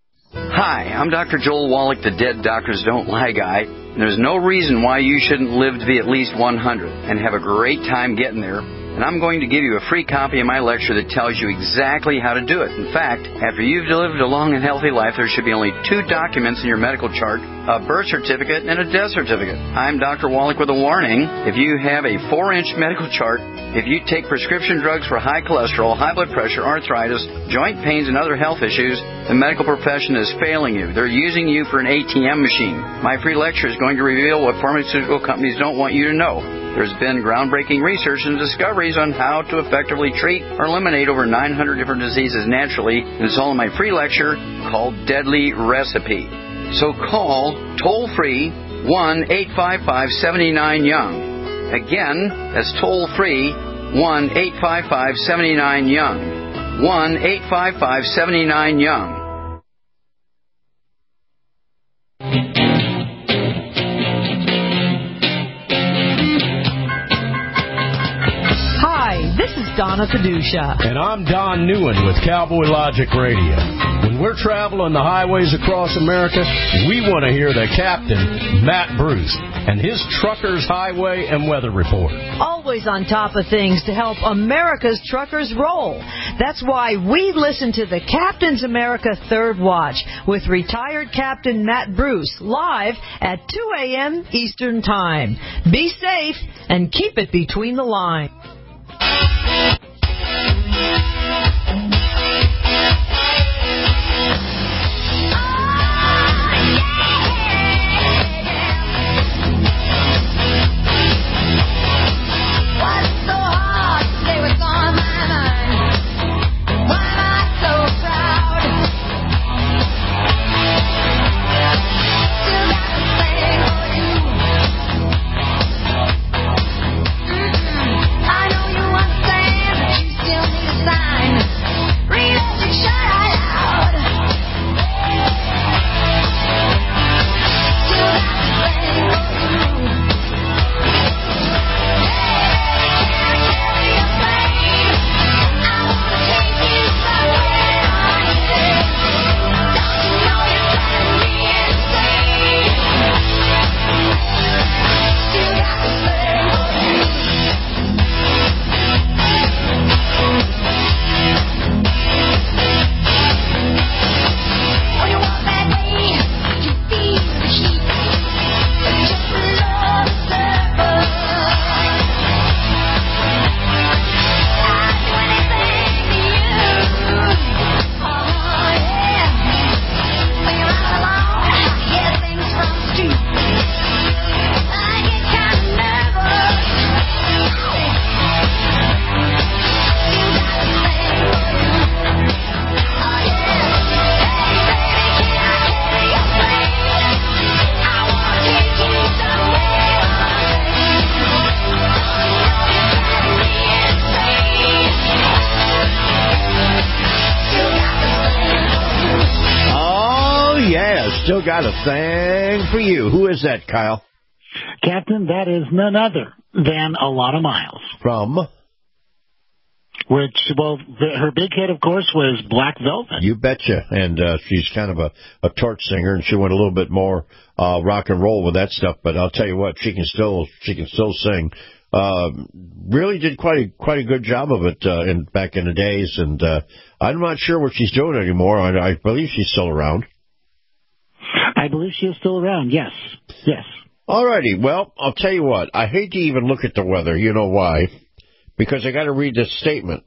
Hi, I'm Doctor Joel Wallach, the Dead Doctors Don't Lie guy. There's no reason why you shouldn't live to be at least one hundred and have a great time getting there. And I'm going to give you a free copy of my lecture that tells you exactly how to do it. In fact, after you've lived a long and healthy life, there should be only two documents in your medical chart, a birth certificate and a death certificate. I'm Doctor Wallach with a warning. If you have a four-inch medical chart, if you take prescription drugs for high cholesterol, high blood pressure, arthritis, joint pains, and other health issues, the medical profession is failing you. They're using you for an A T M machine. My free lecture is going to reveal what pharmaceutical companies don't want you to know. There's been groundbreaking research and discoveries on how to effectively treat or eliminate over nine hundred different diseases naturally, and it's all in my free lecture called Deadly Recipe. So call toll-free one eight five five, seven nine, young. Again, that's toll-free one eight five five, seven nine, young. one eight five five, seven nine, young. Donna Fiducia. And I'm Don Newen with Cowboy Logic Radio. When we're traveling the highways across America, we want to hear the captain, Matt Bruce, and his Truckers Highway and Weather Report. Always on top of things to help America's truckers roll. That's why we listen to the Captain's America Third Watch with retired Captain Matt Bruce live at two a.m. Eastern Time. Be safe and keep it between the lines. I know still got a thing for you. Who is that, Kyle? Captain, that is none other than Alana Miles. From? Which, well, the, her big hit, of course, was Black Velvet. You betcha. And uh, she's kind of a, a torch singer, and she went a little bit more uh, rock and roll with that stuff. But I'll tell you what, she can still she can still sing. Uh, really did quite a, quite a good job of it uh, in back in the days. And uh, I'm not sure what she's doing anymore. I, I believe she's still around. I believe she is still around. Yes, yes. All righty. Well, I'll tell you what. I hate to even look at the weather. You know why? Because I got to read this statement.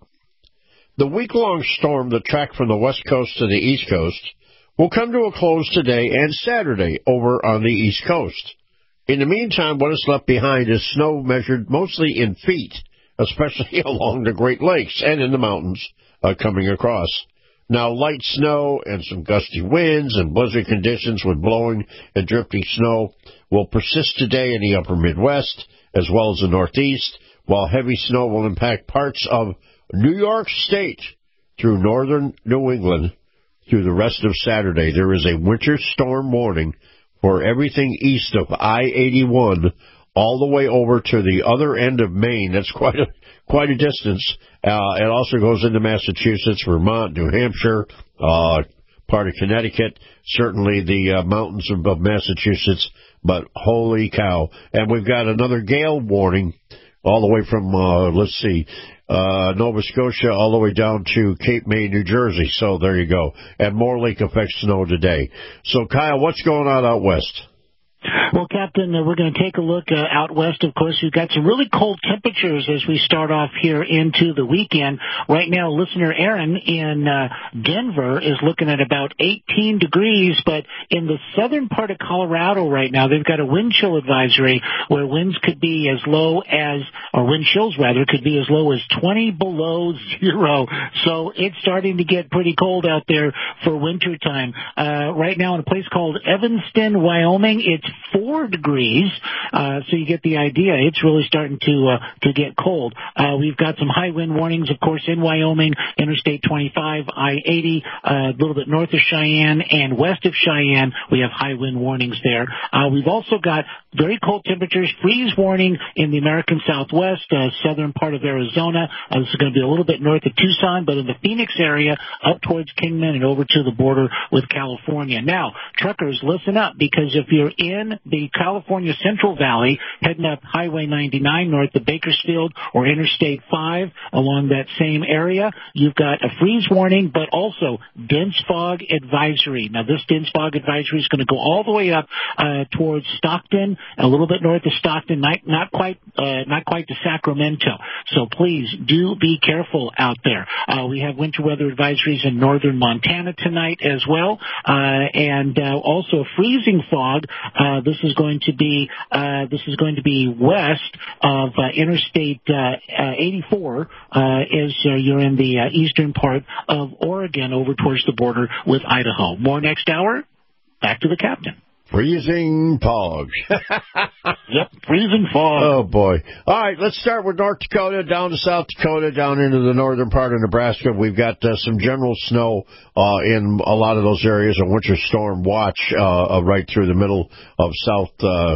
The week-long storm that tracked from the west coast to the east coast will come to a close today and Saturday over on the east coast. In the meantime, what is left behind is snow measured mostly in feet, especially along the Great Lakes and in the mountains uh, coming across. Now, light snow and some gusty winds and blizzard conditions with blowing and drifting snow will persist today in the upper Midwest as well as the Northeast, while heavy snow will impact parts of New York State through northern New England through the rest of Saturday. There is a winter storm warning for everything east of I eighty-one all the way over to the other end of Maine. That's quite a quite a distance. Uh, it also goes into Massachusetts, Vermont, New Hampshire, uh, part of Connecticut, certainly the uh, mountains of, of Massachusetts, but holy cow. And we've got another gale warning all the way from, uh, let's see, uh, Nova Scotia all the way down to Cape May, New Jersey. So there you go. And more lake effect snow today. So, Kyle, what's going on out west? Well, Captain, uh, we're going to take a look uh, out west. Of course, we've got some really cold temperatures as we start off here into the weekend. Right now, listener Aaron in uh, Denver is looking at about eighteen degrees, but in the southern part of Colorado right now, they've got a wind chill advisory where winds could be as low as, or wind chills rather, could be as low as twenty below zero. So it's starting to get pretty cold out there for winter time. Uh, right now in a place called Evanston, Wyoming, it's four degrees, uh, so you get the idea. It's really starting to uh, to get cold. Uh, we've got some high wind warnings, of course, in Wyoming, Interstate twenty-five, I eighty, uh, a little bit north of Cheyenne and west of Cheyenne. We have high wind warnings there. Uh, we've also got very cold temperatures, freeze warning in the American Southwest, uh, southern part of Arizona. Uh, this is going to be a little bit north of Tucson, but in the Phoenix area, up towards Kingman and over to the border with California. Now, truckers, listen up, because if you're in the California Central Valley, heading up Highway ninety-nine north of Bakersfield or Interstate five along that same area, you've got a freeze warning, but also dense fog advisory. Now, this dense fog advisory is going to go all the way up uh, towards Stockton, a little bit north of Stockton, not, not quite uh, not quite to Sacramento. So please do be careful out there. Uh, we have winter weather advisories in northern Montana tonight as well, uh, and uh, also freezing fog. Uh, this is going to be uh, this is going to be west of uh, Interstate uh, uh, eighty-four. Uh, as uh, you're in the uh, eastern part of Oregon, over towards the border with Idaho. More next hour. Back to the captain. Freezing fog. Yep, freezing fog. Oh, boy. All right, let's start with North Dakota, down to South Dakota, down into the northern part of Nebraska. We've got uh, some general snow uh, in a lot of those areas, a winter storm watch uh, uh, right through the middle of South uh,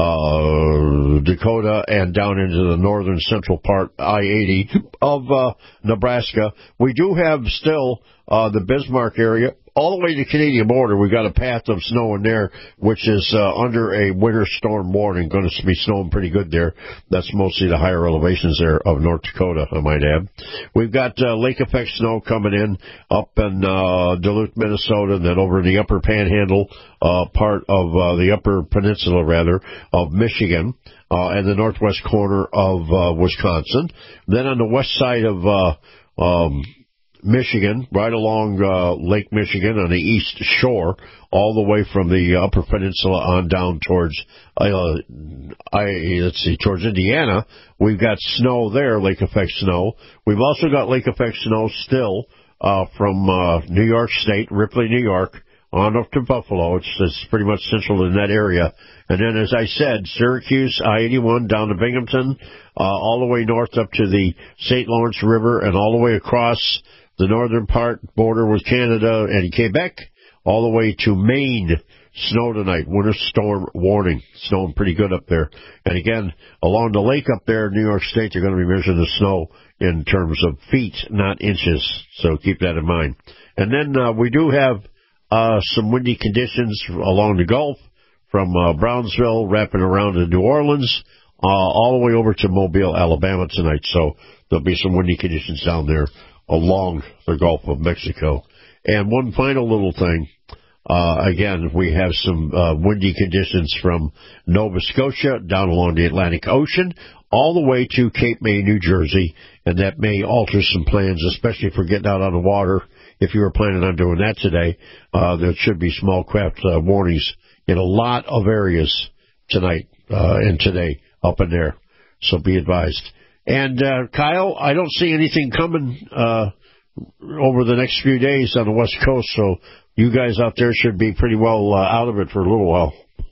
uh, Dakota and down into the northern central part, I eighty, of uh, Nebraska. We do have still uh, the Bismarck area. All the way to the Canadian border, we've got a path of snow in there, which is uh, under a winter storm warning. Going to be snowing pretty good there. That's mostly the higher elevations there of North Dakota, I might add. We've got uh, lake effect snow coming in up in uh, Duluth, Minnesota, and then over in the upper panhandle uh, part of uh, the upper peninsula, rather, of Michigan. Uh, and the northwest corner of uh, Wisconsin. Then on the west side of uh, um, Michigan, right along uh, Lake Michigan on the east shore, all the way from the upper peninsula on down towards, uh, I, let's see, towards Indiana. We've got snow there, lake effect snow. We've also got lake effect snow still uh, from uh, New York State, Ripley, New York, on up to Buffalo. It's, it's pretty much central in that area. And then, as I said, Syracuse, I eighty-one, down to Binghamton, uh, all the way north up to the Saint Lawrence River, and all the way across the northern part border with Canada and Quebec, all the way to Maine. snow tonight. Winter storm warning. Snowing pretty good up there. And again, along the lake up there in New York State, they're going to be measuring the snow in terms of feet, not inches. So keep that in mind. And then uh, we do have uh, some windy conditions along the Gulf from uh, Brownsville, wrapping around to New Orleans, uh, all the way over to Mobile, Alabama tonight. So there'll be some windy conditions down there along the Gulf of Mexico. And one final little thing. Uh, again, we have some uh, windy conditions from Nova Scotia down along the Atlantic Ocean all the way to Cape May, New Jersey, and that may alter some plans, especially for getting out on the water. If you were planning on doing that today, uh, there should be small craft uh, warnings in a lot of areas tonight uh, and today up in there, so be advised. And, uh, Kyle, I don't see anything coming uh, over the next few days on the West Coast, so you guys out there should be pretty well uh, out of it for a little while.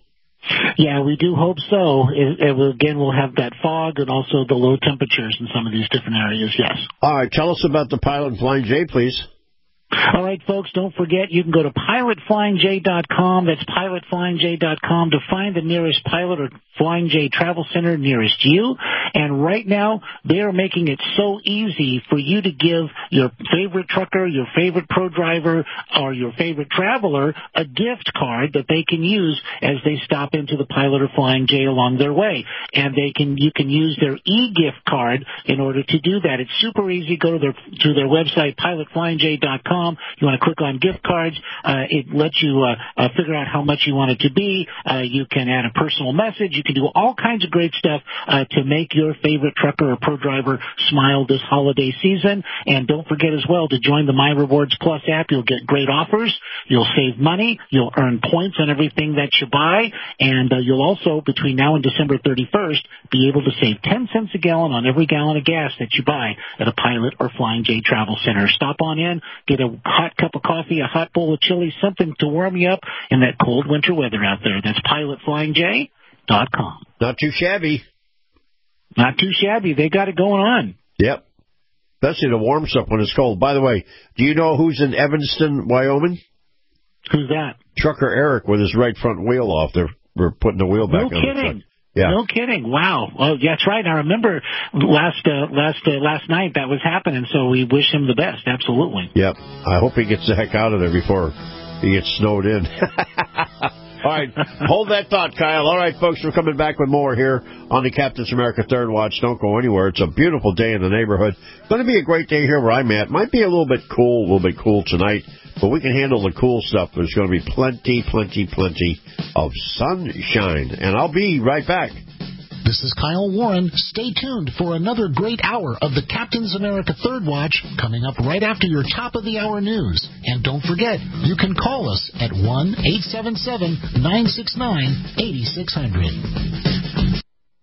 Yeah, we do hope so. It, it will, again, we'll have that fog and also the low temperatures in some of these different areas, yes. All right, tell us about the Pilot Flying J, please. All right, folks, don't forget, you can go to pilot flying j dot com. That's pilot flying j dot com to find the nearest Pilot or Flying J Travel Center nearest you. And right now, they are making it so easy for you to give your favorite trucker, your favorite pro driver, or your favorite traveler a gift card that they can use as they stop into the Pilot or Flying J along their way. And they can, you can use their e-gift card in order to do that. It's super easy. Go to their, to their website, pilot flying j dot com. You want to click on gift cards. Uh, it lets you uh, uh, figure out how much you want it to be. Uh, you can add a personal message. You can do all kinds of great stuff uh, to make your favorite trucker or pro driver smile this holiday season. And don't forget as well to join the My Rewards Plus app. You'll get great offers. You'll save money. You'll earn points on everything that you buy. And uh, you'll also, between now and December thirty-first, be able to save ten cents a gallon on every gallon of gas that you buy at a Pilot or Flying J Travel Center. Stop on in, get a hot cup of coffee, a hot bowl of chili, something to warm you up in that cold winter weather out there. That's pilot flying j dot com. Not too shabby. Not too shabby. They got it going on. Yep. Especially to warm stuff when it's cold. By the way, do you know who's in Evanston, Wyoming? Who's that? Trucker Eric with his right front wheel off. They're we're putting the wheel back no on kidding. the truck. Yeah. No kidding. Wow. Oh, yeah, that's right. I remember last uh, last uh, last night that was happening, so we wish him the best. Absolutely. Yep. I hope he gets the heck out of there before he gets snowed in. All right. Hold that thought, Kyle. All right, folks, we're coming back with more here on the Captain's America Third Watch. Don't go anywhere. It's a beautiful day in the neighborhood. It's going to be a great day here where I'm at. Might be a little bit cool, a little bit cool tonight, but we can handle the cool stuff. There's going to be plenty, plenty, plenty of sunshine. And I'll be right back. This is Kyle Warren. Stay tuned for another great hour of the Captain's America Third Watch coming up right after your top-of-the-hour news. And don't forget, you can call us at one eight seven seven, nine six nine, eight six zero zero.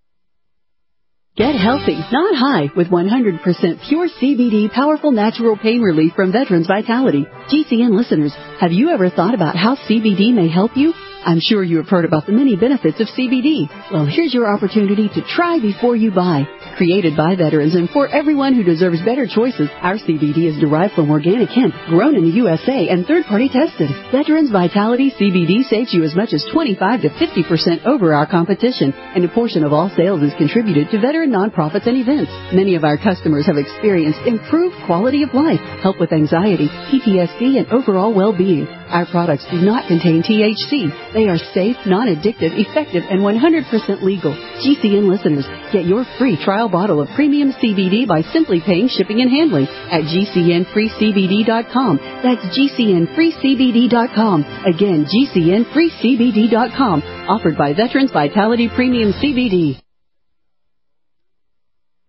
Get healthy, not high, with one hundred percent pure C B D powerful natural pain relief from Veterans Vitality. G C N listeners, have you ever thought about how C B D may help you? I'm sure you have heard about the many benefits of C B D. Well, here's your opportunity to try before you buy. Created by veterans and for everyone who deserves better choices, our C B D is derived from organic hemp, grown in the U S A and third-party tested. Veterans Vitality C B D saves you as much as twenty-five to fifty percent over our competition, and a portion of all sales is contributed to veteran nonprofits and events. Many of our customers have experienced improved quality of life, help with anxiety, P T S D, and overall well-being. Our products do not contain T H C. They are safe, non-addictive, effective, and one hundred percent legal. G C N listeners, get your free trial bottle of premium C B D by simply paying shipping and handling at G C N free C B D dot com. That's G C N free C B D dot com. Again, G C N free C B D dot com. Offered by Veterans Vitality Premium C B D.